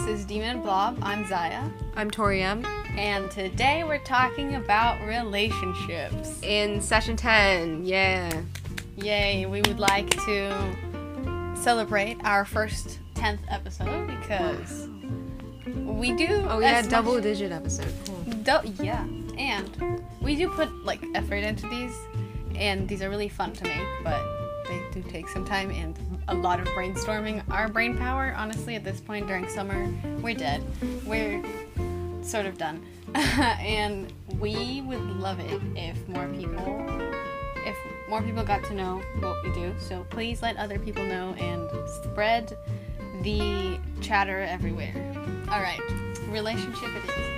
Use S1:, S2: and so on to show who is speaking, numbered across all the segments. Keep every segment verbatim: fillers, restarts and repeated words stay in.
S1: is Demon Blob. I'm Zaya.
S2: I'm Tori M.
S1: And today we're talking about relationships.
S2: In session ten, yeah.
S1: Yay, we would like to celebrate our first tenth episode because we do...
S2: Oh yeah,
S1: as
S2: double
S1: much-
S2: digit episode. Cool.
S1: Do- yeah, and we do put, like, effort into these, and these are really fun to make, but they do take some time and a lot of brainstorming. Our brain power, honestly, at this point during summer, we're dead. We're sort of done. And we would love it if more people, if more people got to know what we do. So please let other people know and spread the chatter everywhere. All right, relationship it is.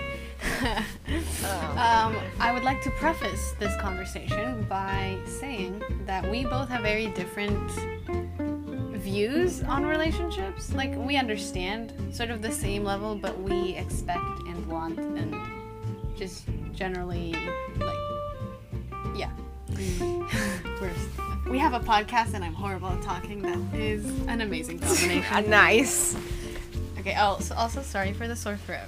S1: um, I would like to preface this conversation by saying that we both have very different views on relationships. Like, we understand sort of the same level, but we expect and want and just generally, like, yeah. We're, we have a podcast and I'm horrible at talking. That is an amazing combination.
S2: Nice.
S1: Okay, oh, so also sorry for the sore throat.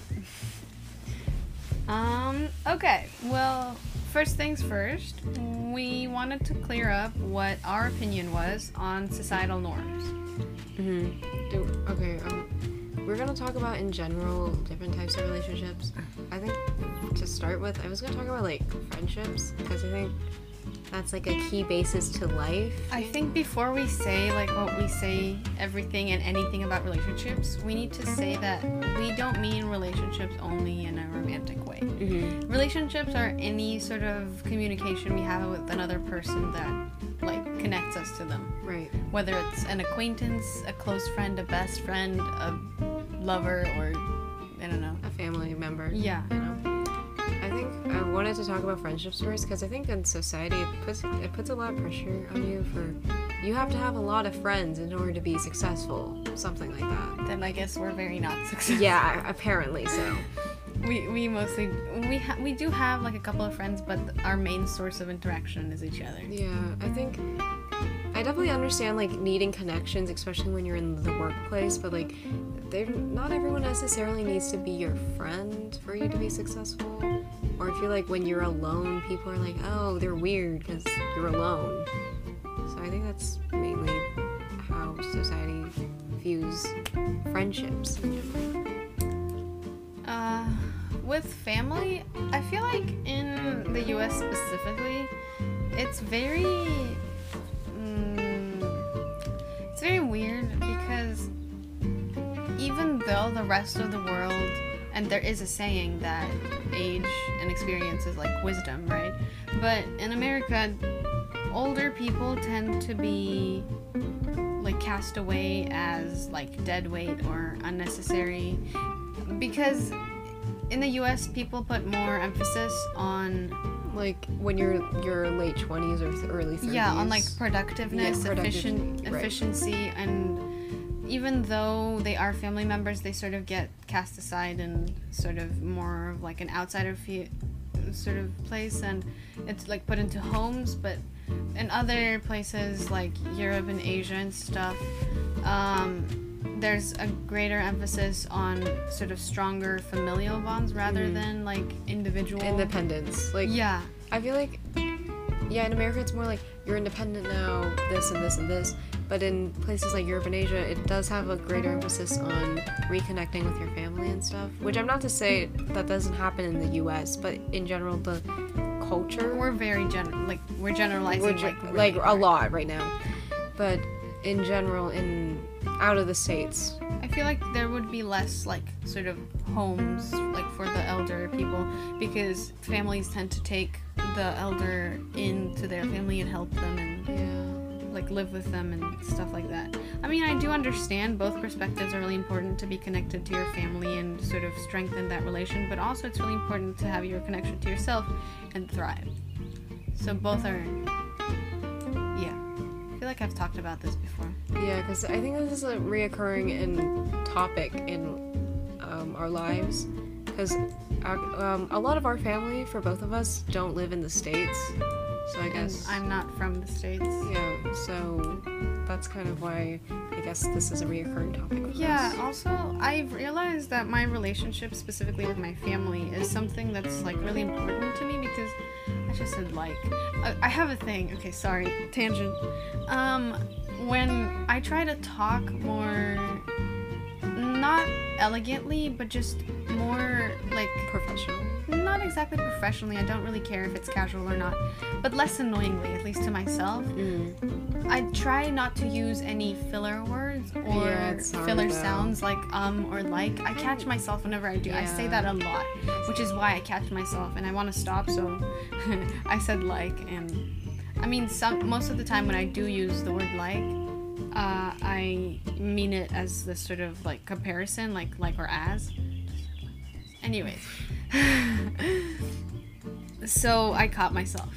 S1: Um, okay, well, first things first, we wanted to clear up what our opinion was on societal norms.
S2: Mm-hmm. Do, okay, um, we're gonna talk about, in general, different types of relationships. I think, to start with, I was gonna talk about, like, friendships, because I think that's, like, a key basis to life.
S1: I think before we say, like, what we say, everything and anything about relationships, we need to say that we don't mean relationships only in a romantic way.
S2: Mm-hmm.
S1: Relationships are any sort of communication we have with another person that, like, connects us to them.
S2: Right.
S1: Whether it's an acquaintance, a close friend, a best friend, a lover, or, I don't know.
S2: A family member.
S1: Yeah.
S2: You know? I think I wanted to talk about friendships first because I think in society it puts it puts a lot of pressure on you for you have to have a lot of friends in order to be successful, something like that.
S1: Then I guess we're very not successful.
S2: Yeah, apparently so.
S1: We we mostly we ha- we do have like a couple of friends, but our main source of interaction is each other.
S2: Yeah, I think I definitely understand like needing connections, especially when you're in the workplace. But like, they're not everyone necessarily needs to be your friend for you to be successful. Or I feel like when you're alone, people are like, oh, they're weird because you're alone. So I think that's mainly how society views friendships in general.
S1: Uh, with family, I feel like in the U S specifically, it's very, mm, it's very weird because even though the rest of the world, and there is a saying that age and experience is like wisdom, right? But in America, older people tend to be like cast away as like dead weight or unnecessary because in the U S people put more emphasis on
S2: like when you're your late twenties or th- early thirties.
S1: Yeah, on like productiveness,
S2: Yeah, productive-
S1: efficient
S2: right.
S1: efficiency, and even though they are family members, they sort of get cast aside and sort of more of like an outsider fe- sort of place, and it's like put into homes. But in other places like Europe and Asia and stuff, um, there's a greater emphasis on sort of stronger familial bonds rather
S2: Mhm.
S1: than like individual
S2: Independence. Like,
S1: yeah.
S2: I feel like, yeah, in America it's more like you're independent now, this and this and this. But in places like Europe and Asia, it does have a greater emphasis on reconnecting with your family and stuff. Which I'm not to say that doesn't happen in the U S, but in general, the culture,
S1: We're very gen like we're generalizing
S2: we're ge-
S1: like really
S2: like a
S1: hard.
S2: lot right now. But in general, in out of the States,
S1: I feel like there would be less like sort of homes like for the elder people because families tend to take the elder into their family and help them and
S2: yeah,
S1: like live with them and stuff like that. I mean, I do understand both perspectives are really important to be connected to your family and sort of strengthen that relation, but also it's really important to have your connection to yourself and thrive. So both are, yeah. I feel like I've talked about this before.
S2: yeah, because I think this is a reoccurring in topic in um, our lives. Because um, a lot of our family, for both of us, don't live in the States. So I guess
S1: And I'm not from the States.
S2: yeah. So that's kind of why I guess this is a reoccurring topic. With
S1: Yeah,
S2: us.
S1: also, I've realized that my relationship, specifically with my family, is something that's, like, really important to me because I just said, like, I, I have a thing. Okay, sorry, tangent. Um, when I try to talk more, not elegantly, but just more, like,
S2: Professional.
S1: not exactly professionally, I don't really care if it's casual or not, but less annoyingly, at least to myself,
S2: Mm.
S1: I try not to use any filler words or
S2: Yeah, it's hard,
S1: filler
S2: though.
S1: sounds like um or like. I catch myself whenever I do. I say
S2: Yeah.
S1: that a lot, which is why I catch myself and I want to stop, so I said like. And I mean, some most of the time when I do use the word like, uh, I mean it as this sort of like comparison, like like or as. Anyways. So I caught myself.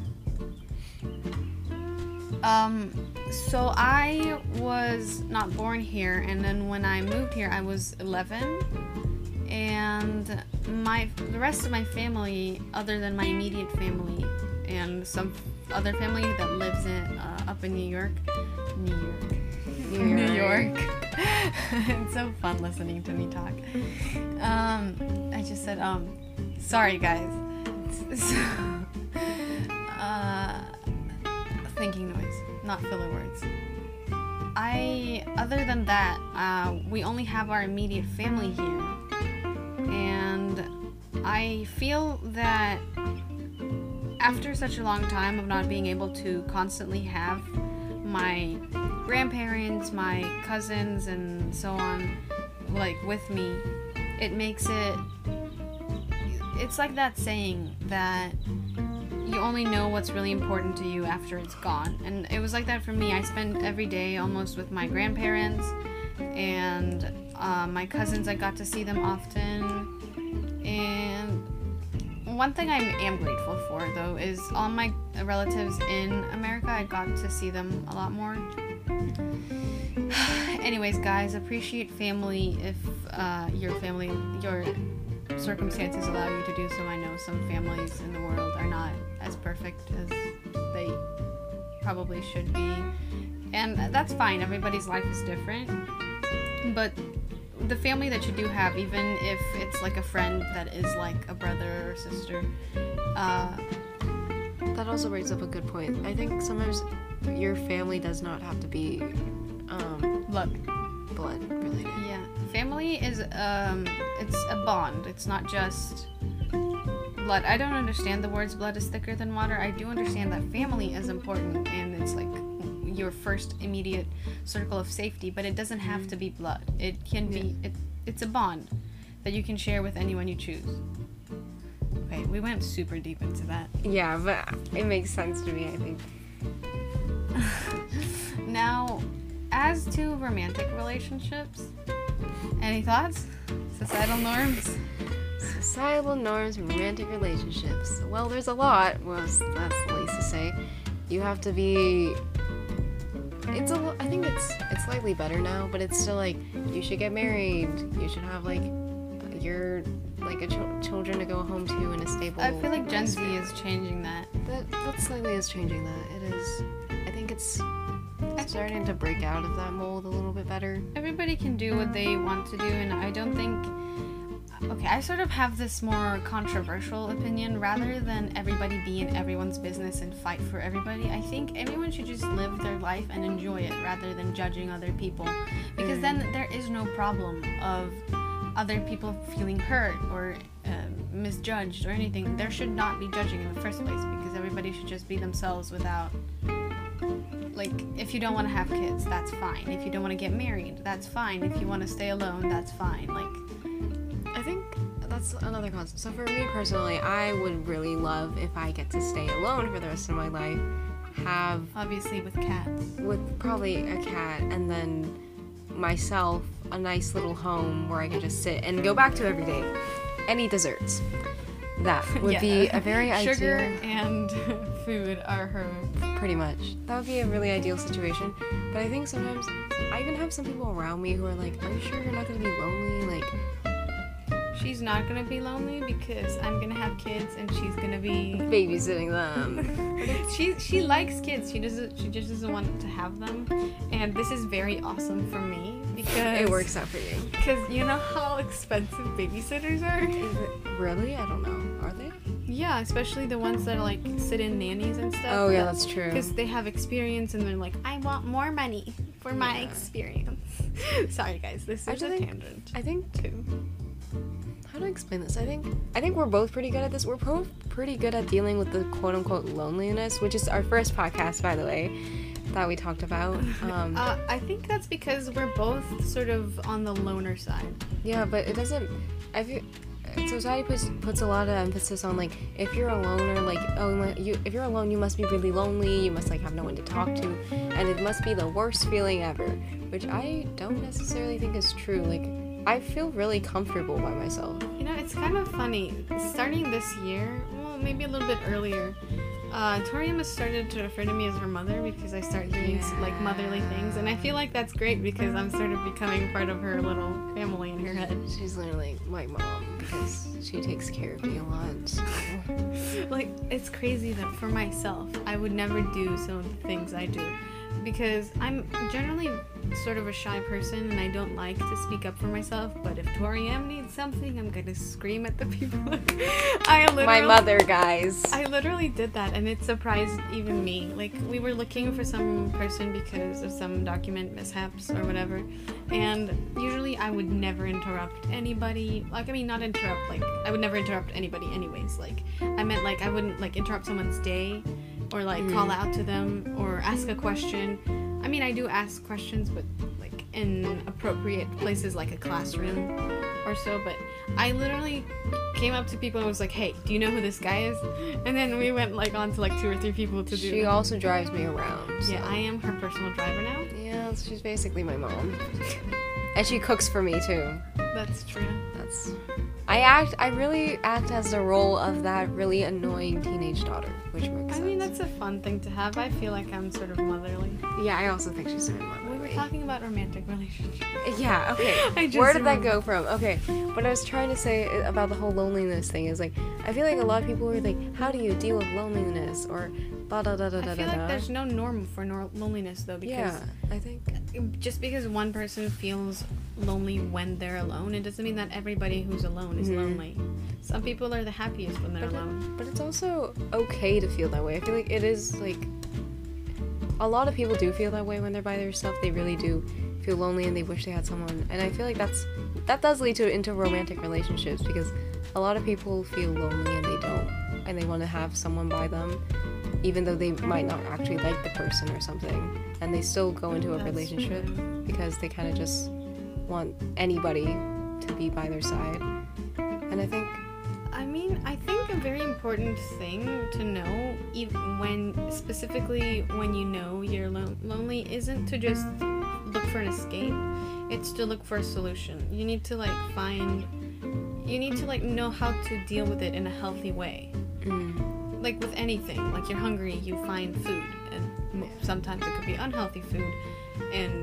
S1: Um, so I was not born here, and then when I moved here, I was eleven, and my the rest of my family, other than my immediate family and some other family that lives in uh, up in New York, New York,
S2: New
S1: New
S2: York.
S1: York. It's so fun listening to me talk. Um, I just said um, sorry guys. uh. Thinking noise, not filler words. I, other than that, uh, we only have our immediate family here, and I feel that after such a long time of not being able to constantly have my grandparents, my cousins, and so on, like with me, it makes it, it's like that saying that you only know what's really important to you after it's gone. And it was like that for me. I spent every day almost with my grandparents and uh, my cousins. I got to see them often. And one thing I am grateful for, though, is all my relatives in America. I got to see them a lot more. Anyways, guys, appreciate family if uh, your family, your circumstances allow you to do so. I know some families in the world are not as perfect as they probably should be, and that's fine. Everybody's life is different, but the family that you do have, even if it's like a friend that is like a brother or sister, uh,
S2: That also brings up a good point. I think sometimes your family does not have to be um,
S1: look,
S2: blood related.
S1: yeah, family is um, it's a bond. It's not just blood. I don't understand the words blood is thicker than water. I do understand that family is important and it's like your first immediate circle of safety, but it doesn't have to be blood. It can be, it, it's a bond that you can share with anyone you choose. Okay, we went super deep into that.
S2: Yeah, but it makes sense to me, I think.
S1: Now, as to romantic relationships, any thoughts? Societal norms?
S2: Societal norms and romantic relationships. Well, there's a lot. Well, that's the least to say. You have to be. It's a. lo- I think it's it's slightly better now, but it's still like you should get married. You should have like your like a ch- children to go home to in a stable.
S1: I feel like Gen Z
S2: atmosphere.
S1: is changing that.
S2: That that slightly is changing that. It is. I think it's starting to break out of that mold a little bit better.
S1: Everybody can do what they want to do, and I don't think. Okay, I sort of have this more controversial opinion. Rather than everybody be in everyone's business and fight for everybody, I think everyone should just live their life and enjoy it rather than judging other people. Because
S2: Mm.
S1: then there is no problem of other people feeling hurt or uh, misjudged or anything. There should not be judging in the first place because everybody should just be themselves without. Like, if you don't want to have kids, that's fine. If you don't want to get married, that's fine. If you want to stay alone, that's fine. Like,
S2: I think that's another concept. So for me personally, I would really love if I get to stay alone for the rest of my life, have
S1: obviously with cats.
S2: with probably a cat, and then myself a nice little home where I can just sit and go back to every day and eat desserts. That would
S1: Yeah.
S2: be a very
S1: Sugar
S2: ideal.
S1: and food are her.
S2: Pretty much. That would be a really ideal situation. But I think sometimes I even have some people around me who are like, "Are you sure you're not gonna be lonely?" Like,
S1: she's not gonna be lonely because I'm gonna have kids and she's gonna be
S2: babysitting them.
S1: she she likes kids. She doesn't. She just doesn't want to have them. And this is very awesome for me because
S2: It works out for you.
S1: Because you know how expensive babysitters are.
S2: Is it, really? I don't know. Are they?
S1: Yeah, especially the ones that are like sit-in nannies and stuff.
S2: Oh yeah, that's true.
S1: Because they have experience and they're like, I want more money for my
S2: Yeah.
S1: experience. Sorry guys, this
S2: I
S1: is a
S2: think-
S1: tangent.
S2: I think
S1: Too.
S2: how do I explain this? I think I think we're both pretty good at this. We're both pretty good at dealing with the quote unquote loneliness, which is our first podcast, by the way, that we talked about. Um,
S1: Uh, I think that's because we're both sort of on the loner side.
S2: yeah, but it doesn't. I feel society puts puts a lot of emphasis on like if you're a loner, like oh you if you're alone you must be really lonely. You must like have no one to talk to, and it must be the worst feeling ever, which I don't necessarily think is true. Like I feel really comfortable by myself.
S1: You know, it's kind of funny. Starting this year, well, maybe a little bit earlier, uh, Torium has started to refer to me as her mother because I start doing s like motherly things, and I feel like that's great because I'm sort of becoming part of her little family in her head.
S2: She's literally my mom because she takes care of me a lot. So.
S1: Like, it's crazy that for myself, I would never do some of the things I do because I'm generally sort of a shy person and I don't like to speak up for myself, but if Tori M needs something, I'm gonna scream at the people. I literally,
S2: My mother, guys.
S1: I literally did that and it surprised even me. Like, we were looking for some person because of some document mishaps or whatever, and usually I would never interrupt anybody. Like, I mean, not interrupt, like, I would never interrupt anybody anyways. Like, I meant, like, I wouldn't, like, interrupt someone's day or, like,
S2: Mm.
S1: call out to them or ask a question. I mean, I do ask questions, but, like, in appropriate places like a classroom or so, but I literally came up to people and was like, hey, do you know who this guy is? And then we went, like, on to, like, two or three people to do
S2: She
S1: that.
S2: also drives me around. So.
S1: Yeah, I am her personal driver now.
S2: Yeah, she's basically my mom. And she cooks for me too.
S1: That's true.
S2: That's I act I really act as the role of that really annoying teenage daughter, which makes
S1: I
S2: sense.
S1: mean, that's a fun thing to have. I feel like I'm sort of motherly.
S2: Yeah, I also think she's very
S1: We were
S2: motherly.
S1: talking about romantic relationships.
S2: Yeah, okay.
S1: I just
S2: Where did that
S1: remembered.
S2: go from? Okay, what I was trying to say about the whole loneliness thing is like, I feel like a lot of people are like, how do you deal with loneliness? Or da da da da da
S1: I feel
S2: da.
S1: like there's no norm for nor- loneliness though, because
S2: Yeah, I think.
S1: just because one person feels lonely when they're alone, it doesn't mean that everybody who's alone is
S2: Mhm.
S1: lonely. Some people are the happiest when they're
S2: But,
S1: alone.
S2: it, but it's also okay to feel that way. I feel like it is like a lot of people do feel that way when they're by themselves. They really do feel lonely and they wish they had someone. And I feel like that's that does lead to into romantic relationships because a lot of people feel lonely and they don't and they want to have someone by them even though they might not actually like the person or something, and they still go into a
S1: That's
S2: relationship
S1: true.
S2: because they kind of just want anybody to be by their side. And I think
S1: I mean, I think a very important thing to know, even when specifically when you know you're lo- lonely, isn't to just look for an escape. It's to look for a solution. You need to like find. You need to like know how to deal with it in a healthy way.
S2: mm,
S1: Like with anything, like you're hungry, you find food, and m- sometimes it could be unhealthy food, and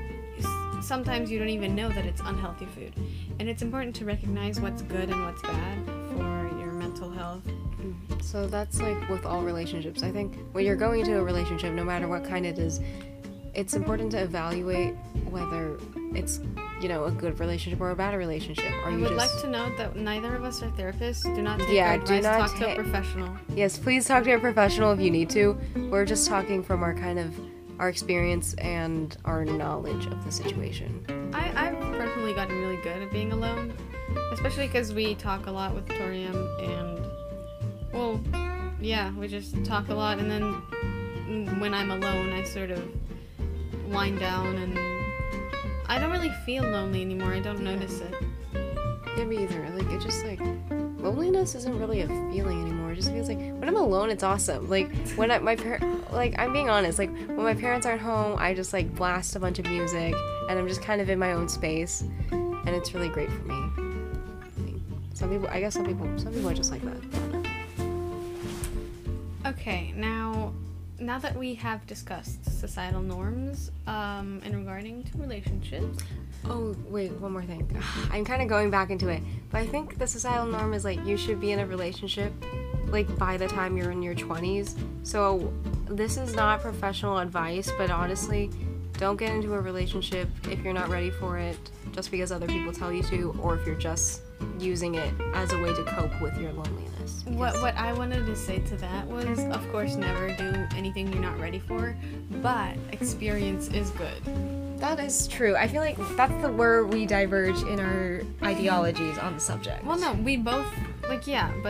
S1: s- sometimes you don't even know that it's unhealthy food. And it's important to recognize what's good and what's bad for your mental health.
S2: so that's like with all relationships. I think when you're going into a relationship, no matter what kind it is, it's important to evaluate whether it's, you know, a good relationship or a bad relationship. Or
S1: I
S2: you
S1: would
S2: just
S1: like to note that neither of us are therapists. Do not take
S2: Yeah,
S1: our
S2: do
S1: advice.
S2: not
S1: Talk to a
S2: ta-
S1: professional.
S2: Yes, please talk to a professional if you need to. We're just talking from our kind of our experience and our knowledge of the situation.
S1: I, I've personally gotten really good at being alone, especially because we talk a lot with Torium, and well, yeah, we just talk a lot, and then mm, when I'm alone, I sort of wind down, and I don't really feel lonely anymore. I don't notice it.
S2: Yeah, me either. Like, it just like loneliness isn't really a feeling anymore. It just feels like when I'm alone, it's awesome. Like when I, my par- like I'm being honest. Like when my parents aren't home, I just like blast a bunch of music, and I'm just kind of in my own space, and it's really great for me. I think some people, I guess some people, some people are just like that.
S1: Okay, now now that we have discussed societal norms um, in regarding to relationships.
S2: Oh, wait, one more thing. I'm kind of going back into it, but I think the societal norm is like you should be in a relationship like by the time you're in your twenties. So this is not professional advice, but honestly, don't get into a relationship if you're not ready for it just because other people tell you to, or if you're just using it as a way to cope with your loneliness.
S1: What what I wanted to say to that was, of course, never do anything you're not ready for, but experience is good.
S3: That is true. I feel like that's the where we diverge in our ideologies on the subject.
S1: Well, no, we both, like, yeah, but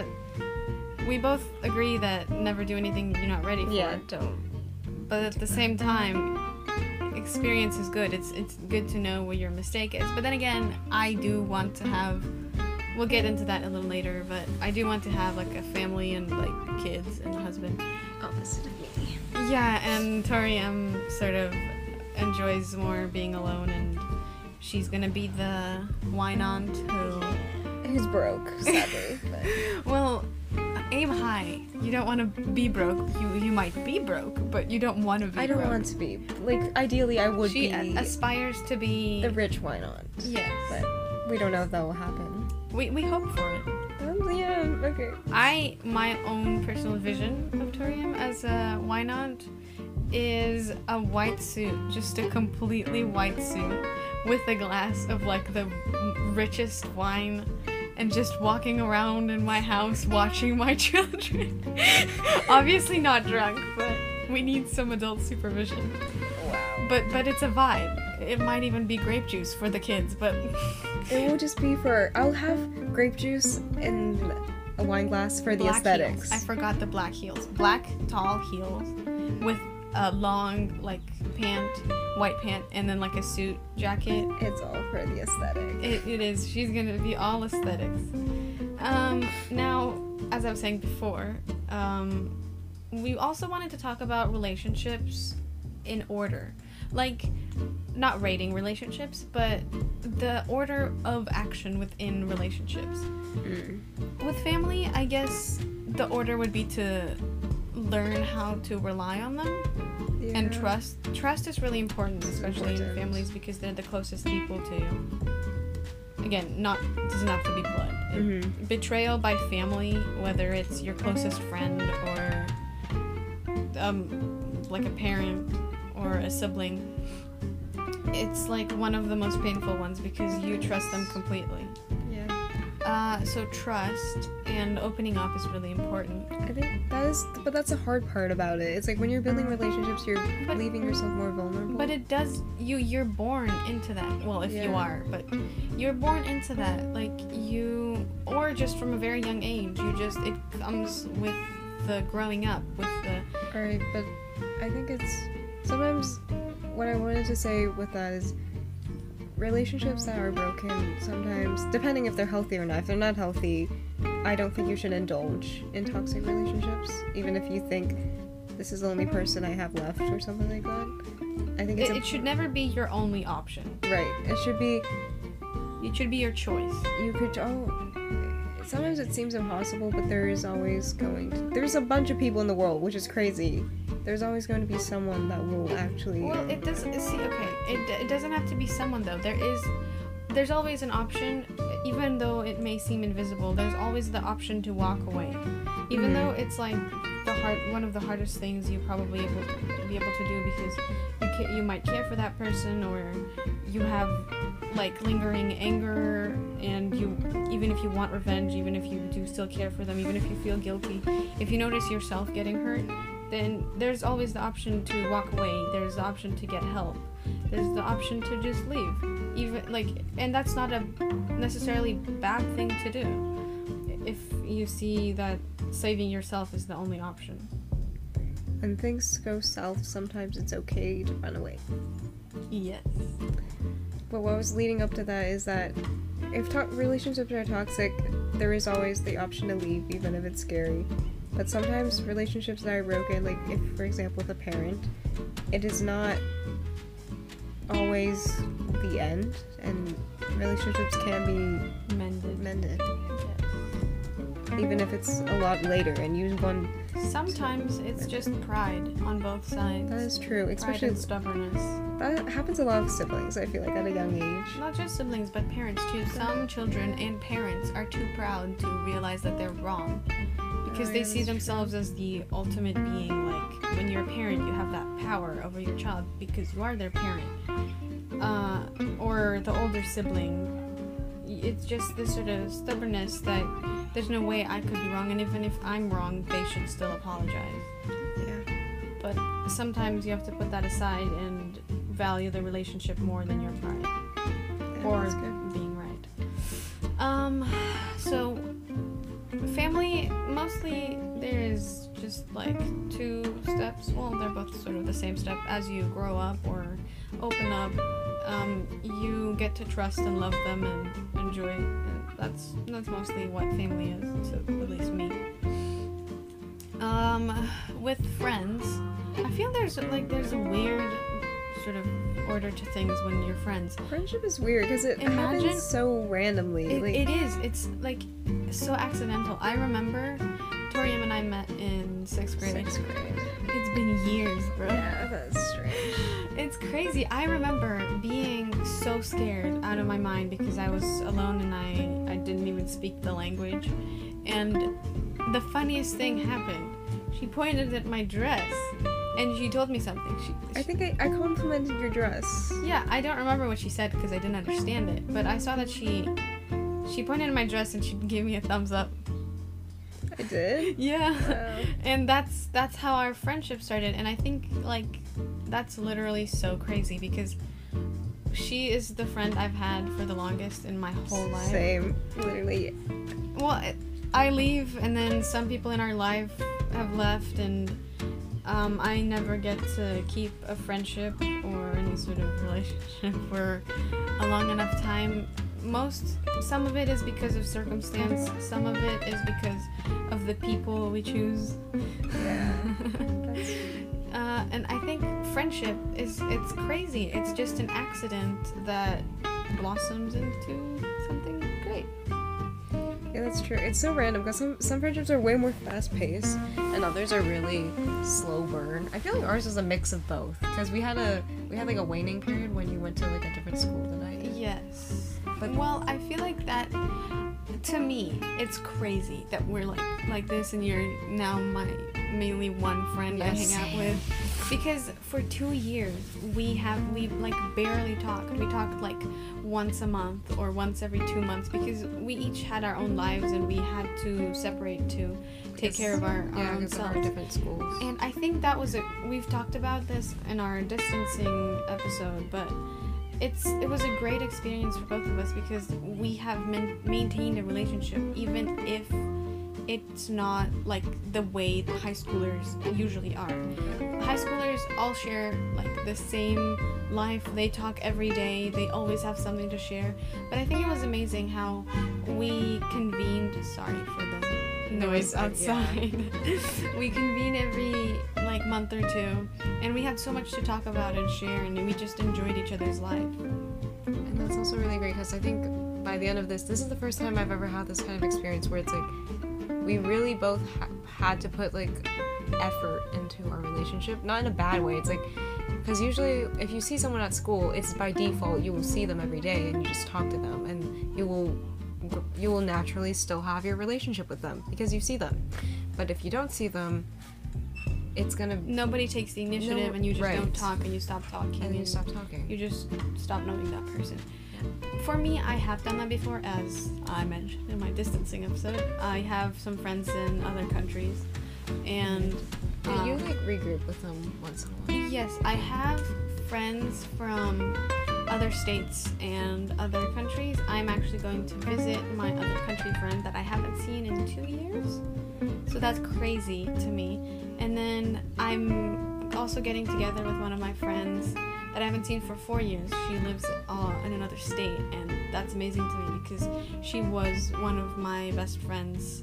S1: we both agree that never do anything you're not ready for.
S3: Yeah, don't.
S1: But at the same time, experience is good. It's it's good to know where your mistake is. But then again, I do want to have, we'll get into that a little later, but I do want to have, like, a family and, like, kids and a husband.
S2: Opposite of me.
S1: Yeah, and Tori um, sort of enjoys more being alone, and she's gonna be the wine aunt who...
S3: Who's broke, sadly. But.
S1: Well, aim high. You don't want to be broke. You you might be broke, but you don't want to be
S3: I don't
S1: broke.
S3: want to be. Like, ideally, I would
S1: She
S3: be
S1: a- aspires to be...
S3: the rich wine aunt.
S1: Yes.
S3: But we don't know if that will happen.
S1: We, we hope for it.
S3: Um, yeah, okay.
S1: I, my own personal vision of Torium as a wine aunt is a white suit, just a completely white suit with a glass of, like, the richest wine, and just walking around in my house watching my children. Obviously not drunk, but we need some adult supervision.
S3: Wow.
S1: But but it's a vibe. It might even be grape juice for the kids, but
S3: It will just be for... I'll have grape juice and a wine glass for the
S1: black
S3: aesthetics.
S1: heels. I forgot the black heels. Black tall heels with a long, like, pant, white pant, and then, like, a suit jacket.
S3: It's all for the aesthetic.
S1: It, it is. She's gonna be all aesthetics. Um, now, as I was saying before, um, we also wanted to talk about relationships in order. Like, not rating relationships, but the order of action within relationships.
S2: Mm.
S1: With family, I guess the order would be to learn how to rely on them.
S3: Yeah.
S1: And trust. Trust is really important, especially in
S3: important.
S1: families, because they're the closest people to you. Again, not doesn't have to be blood. It-
S3: Mhm.
S1: Betrayal by family, whether it's your closest friend or um, like a parent or a sibling, it's like one of the most painful ones because you trust them completely.
S3: Yeah.
S1: Uh, so trust and opening up is really important.
S3: I think that is... But that's the hard part about it. It's like when you're building relationships, you're
S1: But-
S3: leaving yourself more vulnerable.
S1: But it does you you're born into that. Well, if you
S3: Yeah.
S1: are, but you're born into that. Like you or just from a very young age, you just it comes with the growing up, with the
S3: Alright, but I think it's... Sometimes what I wanted to say with that is relationships that are broken, sometimes, depending if they're healthy or not, if they're not healthy, I don't think you should indulge in toxic relationships, even if you think this is the only person I have left or something like that. I think it's
S1: it,
S3: a-
S1: it should never be your only option.
S3: right. It should be
S1: It should be your choice.
S3: you could oh sometimes it seems impossible, but there is always going to, there's a bunch of people in the world, which is crazy. There's always going to be someone that will actually
S1: Well, it does. See, okay, it, it doesn't have to be someone though. There is, there's always an option, even though it may seem invisible. There's always the option to walk away, even
S3: Mhm.
S1: though it's like the hard, one of the hardest things you probably able to be able to do because you ca- you might care for that person or you have like lingering anger and you even if you want revenge, even if you do still care for them, even if you feel guilty, if you notice yourself getting hurt, then there's always the option to walk away. There's the option to get help. There's the option to just leave. Even like, and that's not a necessarily bad thing to do if you see that saving yourself is the only option.
S3: when things go south, sometimes it's okay to run away.
S1: Yes.
S3: But what was leading up to that is that if to- relationships are toxic, there is always the option to leave, even if it's scary. But sometimes relationships that are broken, like if, for example, with a parent, it is not always the end, and relationships can be
S1: Mended.
S3: mended.
S1: Yes.
S3: even if it's a lot later and you want.
S1: Sometimes it's just pride on both sides.
S3: That is true,
S1: Pride
S3: especially
S1: and stubbornness.
S3: that happens a lot with siblings. I feel like at a young age.
S1: Not just siblings, but parents too. Some children and parents are too proud to realize that they're wrong. Because
S3: Oh,
S1: they
S3: yeah,
S1: see
S3: that's
S1: themselves as the ultimate being. Like, when you're a parent, you have that power over your child because you are their parent. Uh, or the older sibling. It's just this sort of stubbornness that there's no way I could be wrong, and even if I'm wrong, they should still apologize.
S3: Yeah.
S1: But sometimes you have to put that aside and value the relationship more than your pride.
S3: Yeah,
S1: Or
S3: that's good.
S1: being right. Um, so family, mostly there is just like two steps. Well, they're both sort of the same step. As you grow up or open up, um, you get to trust and love them and enjoy. And that's that's mostly what family is, to at least me. Um, with friends, I feel there's like there's a weird sort of order to things when you're friends.
S3: Friendship is weird because it
S1: Imagine-
S3: happens so randomly.
S1: It,
S3: like,
S1: it is. It's like so accidental. I remember Torium and I met in sixth grade.
S3: Sixth grade.
S1: It's been years, bro.
S3: Yeah, that's strange.
S1: It's crazy. I remember being so scared out of my mind because I was alone and I, I didn't even speak the language. And the funniest thing happened. She pointed at my dress and she told me something. She,
S3: I think I, I complimented your dress.
S1: Yeah, I don't remember what she said because I didn't understand it. But I saw that she she pointed at my dress and she gave me a thumbs up.
S3: I did.
S1: Yeah.
S3: Wow.
S1: And that's that's how our friendship started. And I think like that's literally so crazy because she is the friend I've had for the longest in my whole life.
S3: Same. Literally.
S1: Well, it, I leave and then some people in our life have left and um, I never get to keep a friendship or any sort of relationship for a long enough time. Most, some of it is because of circumstance, some of it is because of the people we choose.
S3: Yeah. That's,
S1: Uh, and I think friendship is, it's crazy. It's just an accident that blossoms into something great.
S3: yeah, that's true. It's so random because some, some friendships are way more fast paced
S2: And others are really slow burn. I feel like ours is a mix of both because we had a we had like a waning period when you went to like a different school than I did.
S1: Yes.
S2: But-
S1: Well, I feel like that, to me, it's crazy that we're like like this and you're now my mainly one friend I
S2: Yes.
S1: hang out with. Because for two years, we have, we like barely talked. We talked like once a month or once every two months because we each had our own lives and we had to separate to take care of our, our
S2: Yeah,
S1: own
S2: because of our
S1: selves.
S2: different schools.
S1: And I think that was it. We've talked about this in our distancing episode, but it's it was a great experience for both of us because we have man- maintained a relationship even if it's not like the way the high schoolers usually are. High schoolers all share like the same life. They talk every day. They always have something to share. But I think it was amazing how we convened. Sorry for the noise outside. We convene every like month or two, and we had so much to talk about and share, and we just enjoyed each other's life.
S2: And that's also really great because I think by the end of this, this is the first time I've ever had this kind of experience where it's like we really both ha- had to put like effort into our relationship. Not in a bad way. It's like because usually if you see someone at school, it's by default you will see them every day and you just talk to them and you will you will naturally still have your relationship with them because you see them. But if you don't see them, it's gonna
S1: Nobody takes the initiative,
S2: No,
S1: and you just
S2: right.
S1: don't talk, and you stop talking,
S2: and you stop talking.
S1: You just stop knowing that person. For me, I have done that before, as I mentioned in my distancing episode. I have some friends in other countries, and
S2: Yeah, you
S1: um,
S2: like regroup with them once in a while.
S1: yes, I have friends from other states and other countries. I'm actually going to visit my other country friend that I haven't seen in two years. So that's crazy to me. And then I'm also getting together with one of my friends that I haven't seen for four years. She lives uh, in another state, and that's amazing to me because she was one of my best friends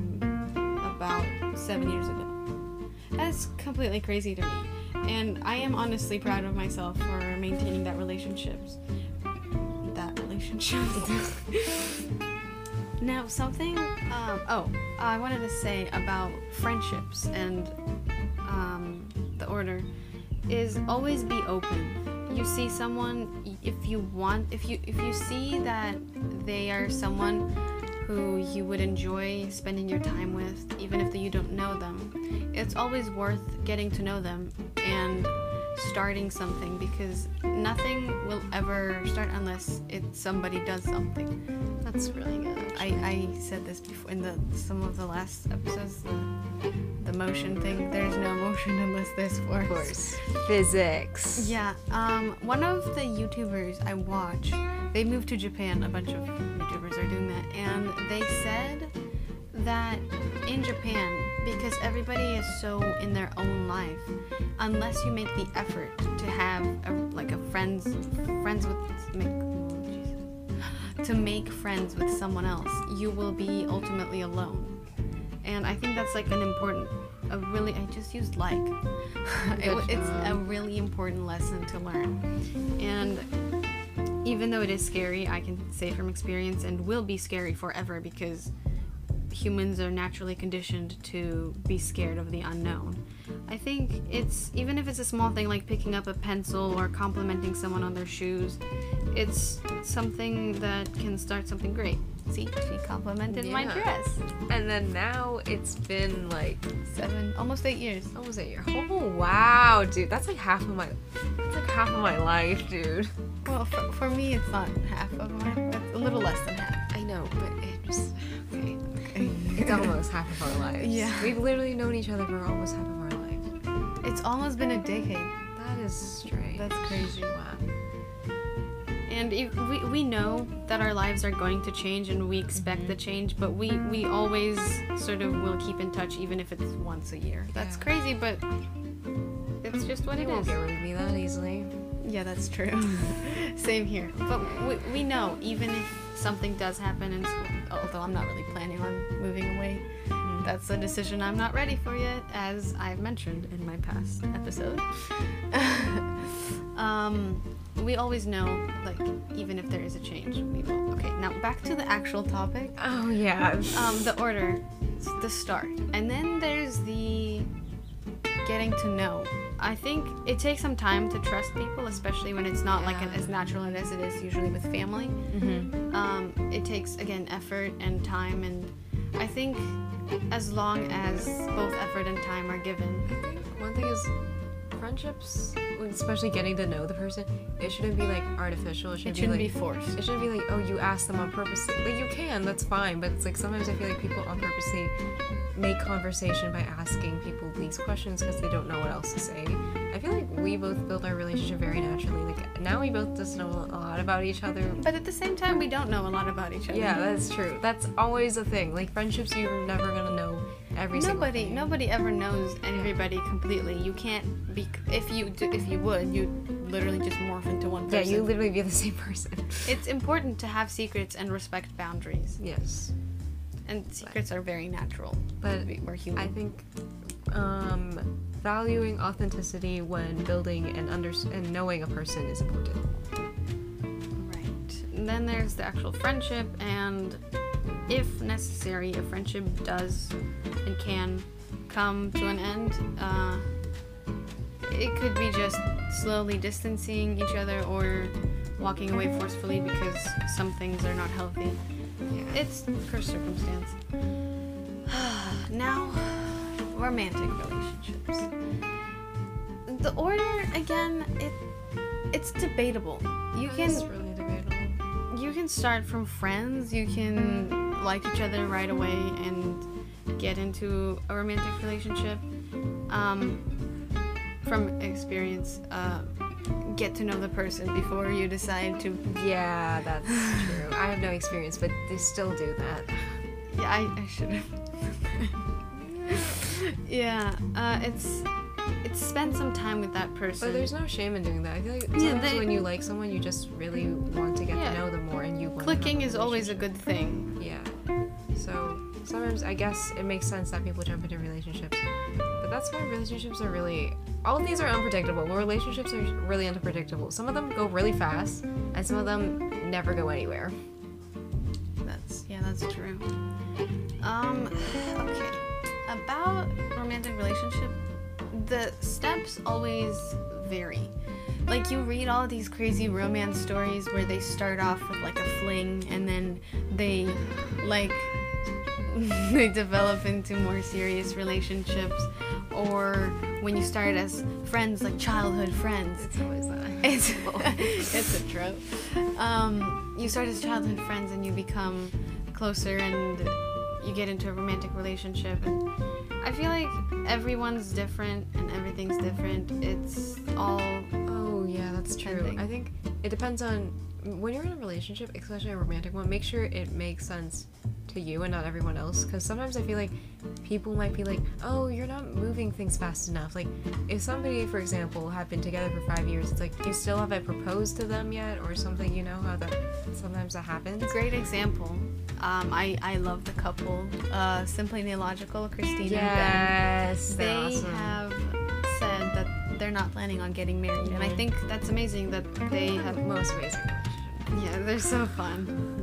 S1: um, about seven years ago. That's completely crazy to me. And I am honestly proud of myself for maintaining that relationship. That relationship. Now, something, um, oh, I wanted to say about friendships and um, the order is always be open. You see someone, if you want, if you if you see that they are someone who you would enjoy spending your time with, even if you don't know them, it's always worth getting to know them and starting something, because nothing will ever start unless it somebody does something.
S2: That's really good.
S1: I, I said this before in the some of the last episodes, the, the motion thing. There's no motion unless there's force.
S2: Of course. Physics.
S1: Yeah. Um. One of the YouTubers I watch, they moved to Japan. A bunch of YouTubers are doing that, and they said that in Japan, because everybody is so in their own life, unless you make the effort to have a, like a friends friends with make, oh, Jesus. to make friends with someone else, you will be ultimately alone. And I think that's like an important, a really, I just used like. it, it's a really important lesson to learn. And even though it is scary, I can say from experience, and will be scary forever, because humans are naturally conditioned to be scared of the unknown. I think it's, even if it's a small thing like picking up a pencil or complimenting someone on their shoes, it's something that can start something great. See, she complimented
S2: Yeah.
S1: my dress.
S2: And then now it's been like
S1: Seven, almost eight years.
S2: almost a year. Oh wow, dude, that's like half of my, that's like half of my life, dude.
S1: Well, for, for me, it's not half of my, that's a little less than half.
S2: I know, but it just okay.
S1: Okay.
S2: It's almost half of our lives.
S1: Yeah.
S2: We've literally known each other for almost half of our life.
S1: It's almost been a decade.
S2: That is strange.
S1: That's crazy.
S2: Wow.
S1: And if we, we know that our lives are going to change, and we expect
S2: Mhm.
S1: the change, but we, we always sort of will keep in touch, even if it's once a year. That's
S2: Yeah.
S1: crazy, but it's just what
S2: You
S1: it
S2: won't
S1: is.
S2: get rid of me that easily.
S1: Yeah, that's true. Same here. But we, we know, even if something does happen, and although I'm not really planning on moving away,
S2: Mm.
S1: that's a decision I'm not ready for yet, as I've mentioned in my past episode. um, we always know, like, even if there is a change, we will. Okay, now back to the actual topic.
S2: Oh yeah.
S1: Um, the order, the start, and then there's the getting to know. I think it takes some time to trust people, especially when it's not like an,
S2: Yeah.
S1: as natural as it is usually with family.
S2: Mm-hmm.
S1: Um, it takes, again, effort and time, and I think as long as both effort and time are given.
S2: I think one thing is friendships, especially getting to know the person, it shouldn't be like artificial. It, should
S1: It shouldn't
S2: be
S1: be
S2: like
S1: forced.
S2: it shouldn't be like, oh, you ask them on purpose. Like, you can, that's fine, but it's like sometimes I feel like people on purposely make conversation by asking people these questions because they don't know what else to say. I feel like we both built our relationship very naturally. Like, now we both just know a lot about each other.
S1: But at the same time, we don't know a lot about each other.
S2: Yeah, that's true. That's always a thing. Like, friendships, you're never gonna know every single
S1: Nobody,
S2: thing.
S1: nobody ever knows everybody completely. You can't be. If you, do, if you would, you literally just morph into one
S2: Yeah,
S1: person.
S2: you literally be the same person.
S1: It's important to have secrets and respect boundaries,
S2: Yes.
S1: and secrets are very natural.
S2: But
S1: We- we're human.
S2: I think um, valuing authenticity when building and under and knowing a person is important.
S1: Right. And then there's the actual friendship, and if necessary, a friendship does and can come to an end. Uh, it could be just slowly distancing each other or walking away forcefully because some things are not healthy.
S2: Yeah.
S1: It's per circumstance. Now, romantic relationships. The order, again, it it's debatable. You can
S2: It's really debatable.
S1: you can start from friends. You can like each other right away and get into a romantic relationship. Um, from experience, uh, get to know the person before you decide to.
S2: Yeah, that's true. I have no experience, but they still do that.
S1: Yeah, I, I should have. Yeah, uh, it's it's spend some time with that person.
S2: But there's no shame in doing that. I feel like
S1: Yeah,
S2: sometimes
S1: they-
S2: when you like someone, you just really want to get
S1: Yeah.
S2: to know them more, and you want to
S1: Clicking
S2: have
S1: is always a
S2: relationship.
S1: good thing.
S2: Yeah. So sometimes I guess it makes sense that people jump into relationships, but that's why relationships are really. All of these are unpredictable. Well, relationships are really unpredictable. Some of them go really fast, and some of them never go anywhere.
S1: That's yeah, that's true. Um, okay. About romantic relationship, the steps always vary. Like, you read all these crazy romance stories where they start off with like a fling and then they like they develop into more serious relationships, or when you start as friends, like childhood friends.
S2: It's always that.
S1: It's, it's a trope. Um, you start as childhood friends and you become closer and you get into a romantic relationship, and I feel like everyone's different and everything's different. It's all
S2: Oh yeah, that's true.
S1: Depending.
S2: I think it depends on when you're in a relationship, especially a romantic one. Make sure it makes sense to you and not everyone else, because sometimes I feel like people might be like, oh, you're not moving things fast enough. Like, if somebody, for example, had been together for five years, it's like, you still haven't proposed to them yet or something. You know how that sometimes that happens.
S1: great example. Um, I, I love the couple, uh, Simply Neological, Christina
S2: Yes,
S1: and Ben.
S2: they're
S1: They
S2: awesome.
S1: have said that they're not planning on getting married, and I think that's amazing that they have.
S2: Most amazing.
S1: Yeah, they're so fun.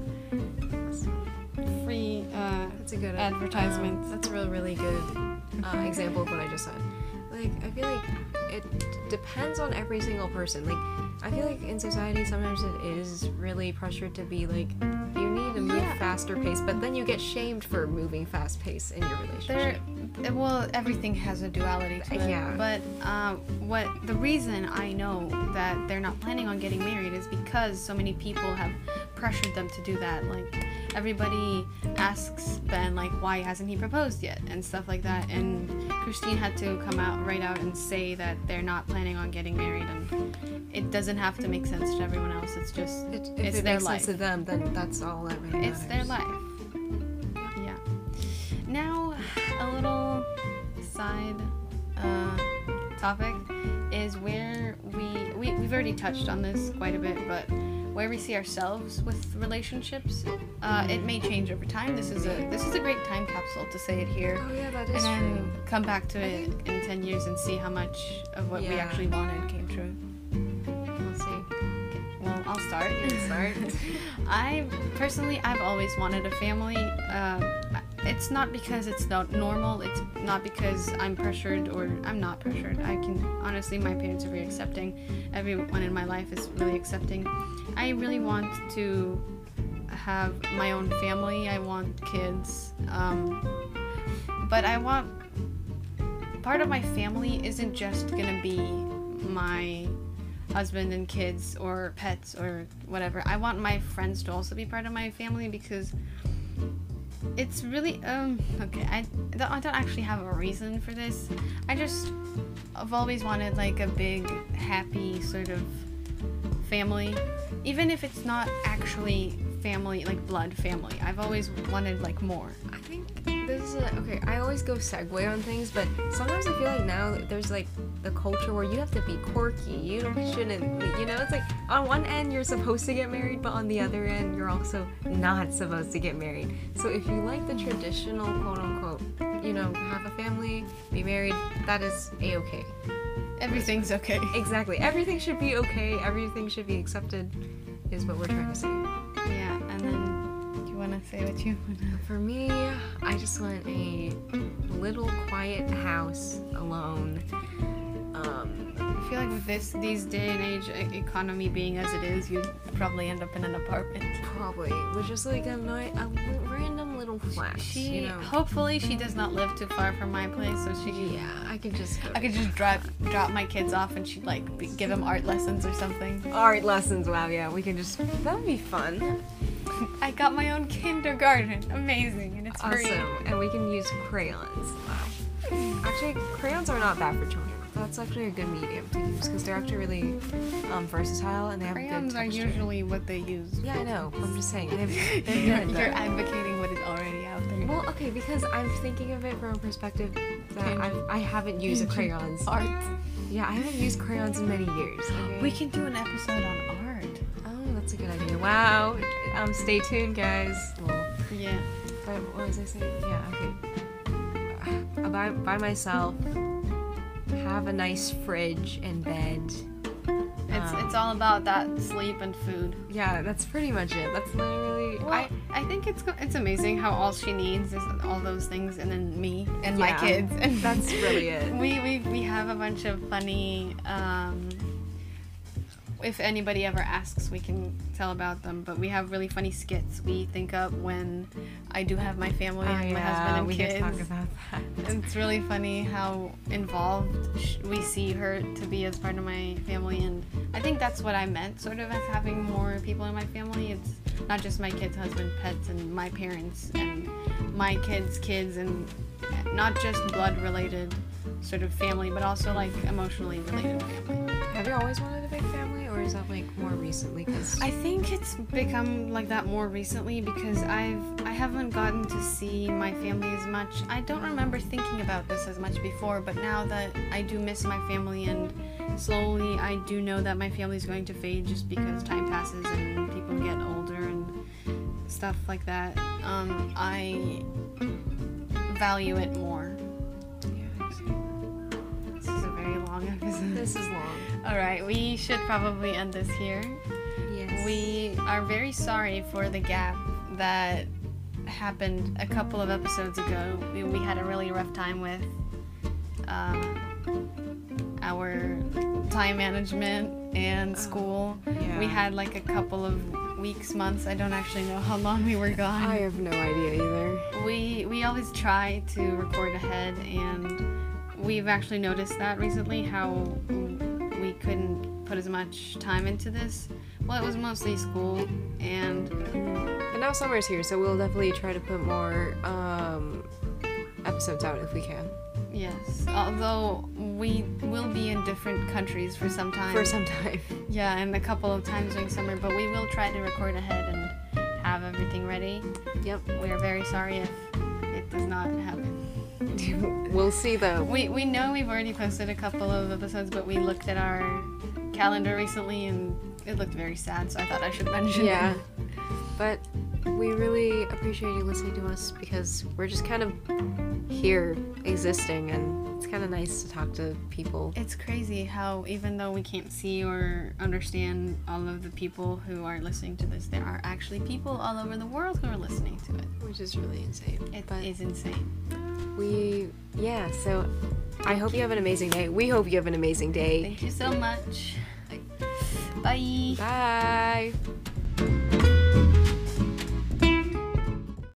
S1: Free uh,
S2: That's a good
S1: advertisement.
S2: Um, that's a really, really good uh, example of what I just said. Like, I feel like it d- depends on every single person. Like, I feel like in society sometimes it is really pressured to be like, you need to move
S1: Yeah.
S2: faster pace, but then you get shamed for moving fast pace in your relationship.
S1: There, well, everything has a duality to it.
S2: Yeah.
S1: But um, what the reason I know that they're not planning on getting married is because so many people have pressured them to do that. Like, everybody asks Ben, like, why hasn't he proposed yet, and stuff like that. And Christine had to come out, right out, and say that they're not planning on getting married, and it doesn't have to make sense to everyone else. It's just,
S2: It, if
S1: it's
S2: it
S1: their
S2: makes
S1: life.
S2: sense to them, then that's all that really
S1: It's their
S2: matters.
S1: life. Yeah. Now, a little side uh, topic is where we, we we've already touched on this quite a bit, but where we see ourselves with relationships, uh, it may change over time. This is a this is a great time capsule to say it here,
S2: Oh yeah, that
S1: and
S2: is
S1: then
S2: true.
S1: come back to it in ten years and see how much of what we
S2: Yeah.
S1: actually wanted came true.
S2: We'll see.
S1: Well, I'll start.
S2: You can start.
S1: I personally, I've always wanted a family. Um, it's not because it's not normal. It's not because I'm pressured or I'm not pressured. I can honestly, my parents are very accepting. Everyone in my life is really accepting. I really want to have my own family. I want kids. Um, but I want part of my family isn't just gonna be my husband and kids or pets or whatever. I want my friends to also be part of my family because it's really um okay I don't, I don't actually have a reason for this. I just I've always wanted like a big happy sort of family, even if it's not actually family, like blood family. I've always wanted like more.
S2: I think this is a, okay. I always go segue on things, but sometimes I feel like now there's like the culture where you have to be quirky. You shouldn't, you know. It's like on one end you're supposed to get married, but on the other end you're also not supposed to get married. So if you like the traditional quote unquote, you know, have a family, be married, that is a-okay.
S1: Everything's okay.
S2: Exactly. Everything should be okay. Everything should be accepted. Is what we're trying to say.
S1: Yeah, and then do you want to say what you want to?
S2: For me, I just want a little quiet house alone. Um,
S1: I feel like with this these day and age e- economy being as it is, you'd probably end up in an apartment.
S2: probably with just like a, ni- a li- random little flat.
S1: She
S2: you know.
S1: hopefully she does not live too far from my place, so she can.
S2: Yeah, I could just go
S1: I could just drop drop my kids off, and she'd like be, give them art lessons or something.
S2: art lessons. Wow, yeah, we can just that would be fun.
S1: I got my own kindergarten. Amazing, and it's free.
S2: Awesome, and we can use crayons. Wow. Actually, crayons are not bad for children. That's actually a good medium to use because they're actually really um, versatile and they have
S1: Crayons
S2: good
S1: are
S2: texture.
S1: usually what they use.
S2: Yeah, I know. but I'm just saying. They're, they're
S1: You're,
S2: good,
S1: you're
S2: though.
S1: advocating what is already out there.
S2: Well, okay, because I'm thinking of it from a perspective that I've, I haven't used a crayons.
S1: Art.
S2: Yeah, I haven't used crayons in many years. Okay?
S1: We can do an episode on art.
S2: Oh, that's a good idea. Wow. Um, stay tuned, guys. Well,
S1: Yeah.
S2: but what was I saying? Yeah, okay. Uh, by, by myself, have a nice fridge and bed.
S1: It's
S2: Um,
S1: it's it's all about that sleep and food.
S2: Yeah, that's pretty much it. That's literally.
S1: Well, I, I think it's go- it's amazing how all she needs is all those things, and then me and my
S2: Yeah,
S1: kids. And
S2: that's really it.
S1: We, we we have a bunch of funny. Um, if anybody ever asks, we can tell about them. But we have really funny skits we think up when I do have my family and my husband and
S2: we
S1: kids.
S2: can talk about that.
S1: It's really funny how involved sh- we see her to be as part of my family, and I think that's what I meant, sort of, as having more people in my family. It's not just my kids' husband, pets, and my parents, and my kids' kids, and not just blood-related sort of family, but also, like, emotionally related family.
S2: Have you always wanted a big family, or is that like more recently? Cause
S1: I think it's become like that more recently because I've I haven't gotten to see my family as much. I don't remember thinking about this as much before, but now that I do miss my family, and slowly I do know that my family is going to fade just because time passes and people get older and stuff like that. Um, I value it more.
S2: yeah,
S1: This is a very long episode.
S2: this is long.
S1: All right, we should probably end this here.
S2: Yes.
S1: We are very sorry for the gap that happened a couple of episodes ago. We, we had a really rough time with um, our time management and school.
S2: yeah.
S1: We had like a couple of weeks, months. I don't actually know how long we were gone.
S2: I have no idea either.
S1: We we always try to record ahead, and we've actually noticed that recently, how we couldn't put as much time into this. Well, it was mostly school, and
S2: But now summer's here, so we'll definitely try to put more um, episodes out if we can.
S1: yes, although we will be in different countries for some time.
S2: For some time.
S1: Yeah, and a couple of times during summer, but we will try to record ahead and have everything ready.
S2: Yep.
S1: We are very sorry if it does not happen.
S2: We'll see though.
S1: We we know we've already posted a couple of episodes, but we looked at our calendar recently and it looked very sad, so I thought I should mention
S2: Yeah.
S1: it.
S2: But we really appreciate you listening to us because we're just kind of here existing, and it's kind of nice to talk to people.
S1: It's crazy how even though we can't see or understand all of the people who are listening to this, there are actually people all over the world who are listening to it.
S2: Which is really insane.
S1: It
S2: But
S1: is insane.
S2: we, yeah, so I hope you have an amazing day. We hope you have an amazing day.
S1: Thank you so much. Bye.
S2: Bye.